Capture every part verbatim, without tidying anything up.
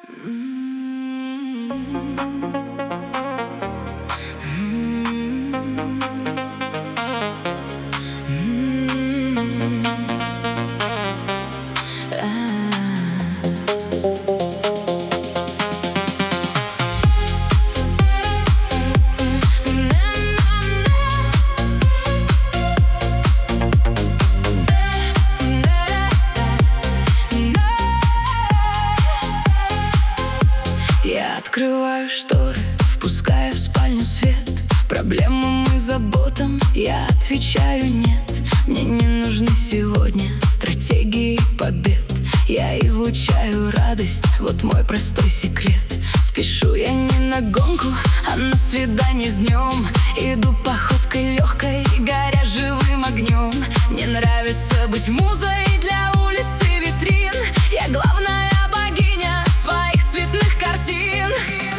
Я открываю шторы, впускаю в спальню свет. Проблемам и заботам я отвечаю нет. Мне не нужны сегодня стратегии побед. Я излучаю радость, вот мой простой секрет. Спешу я не на гонку, а на свидание с днем. Иду походкой легкой, горя живым огнем. Мне нравится быть музой для улиц и витрин. Я главная богиня своих цветных картин.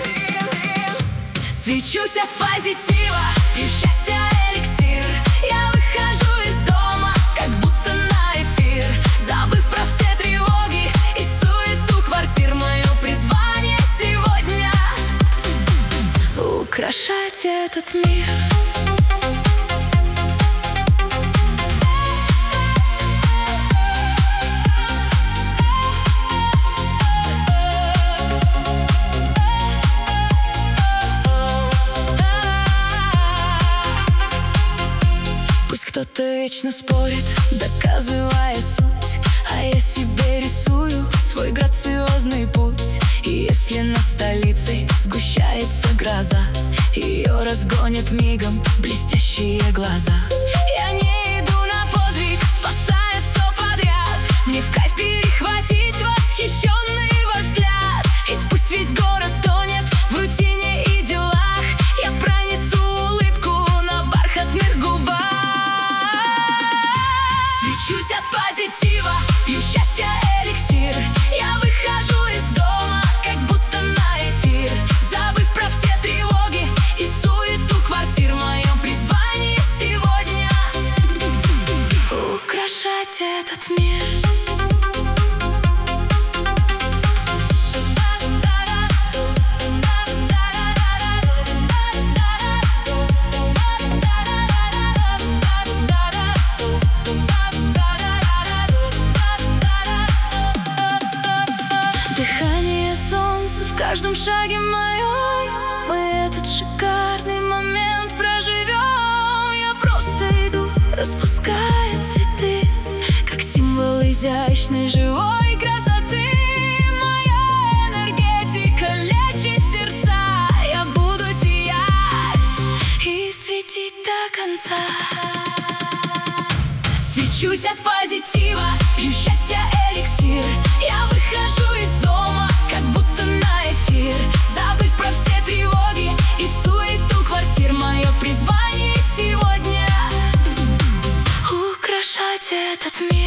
Свечусь от позитива, пью счастья эликсир. Я выхожу из дома, как будто на эфир, забыв про все тревоги и суету квартир. Мое призвание сегодня — украшать этот мир. Кто-то вечно спорит, доказывая суть, а я себе рисую свой грациозный путь. И если над столицей сгущается гроза, ее разгонят мигом блестящие глаза. Я не иду на подвиг, спасая все подряд. Мне в кайф перехватить восхищенный ваш взгляд. И пусть весь город тонет в рутине и делах, я пронесу улыбку на бархатных губах. Свечусь от позитива, пью счастья эликсир. Я выхожу из дома, как будто на эфир, забыв про все тревоги и суету квартир. Мое призвание сегодня — украшать этот мир. Дыхание солнца в каждом шаге моем. Мы этот шикарный момент проживем. Я просто иду, распуская цветы, как символ изящной живой красоты. Моя энергетика лечит сердца. Я буду сиять и светить до конца. Свечусь от позитива, пью счастья эликсир. Я выхожу из дома, как будто на эфир, забыв про все тревоги и суету квартир. Мое призвание сегодня — украшать этот мир.